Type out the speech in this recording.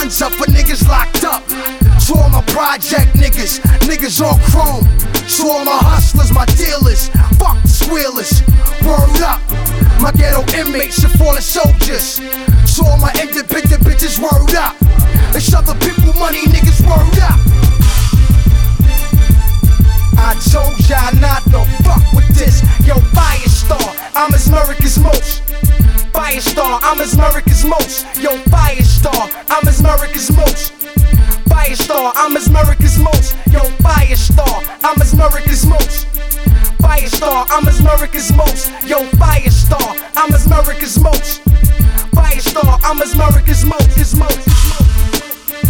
ones up for niggas locked up. To all my project niggas, niggas on chrome. To all my hustlers, my dealers, fuck the squealers. Word up, my ghetto inmates and fallen soldiers. To all my independent bitches, word up. It's other people money, niggas, word up. I told y'all not to fuck with this. Yo, Firestar, I'm as America's most. Firestar, I'm as America's most. Yo, Firestar, I'm as America's most. Firestar, I'm as America's most. Yo, Firestar, I'm as America's most. Firestar, I'm as America's most. Yo, Firestar, I'm as America's most. Firestar, I'm as America's most.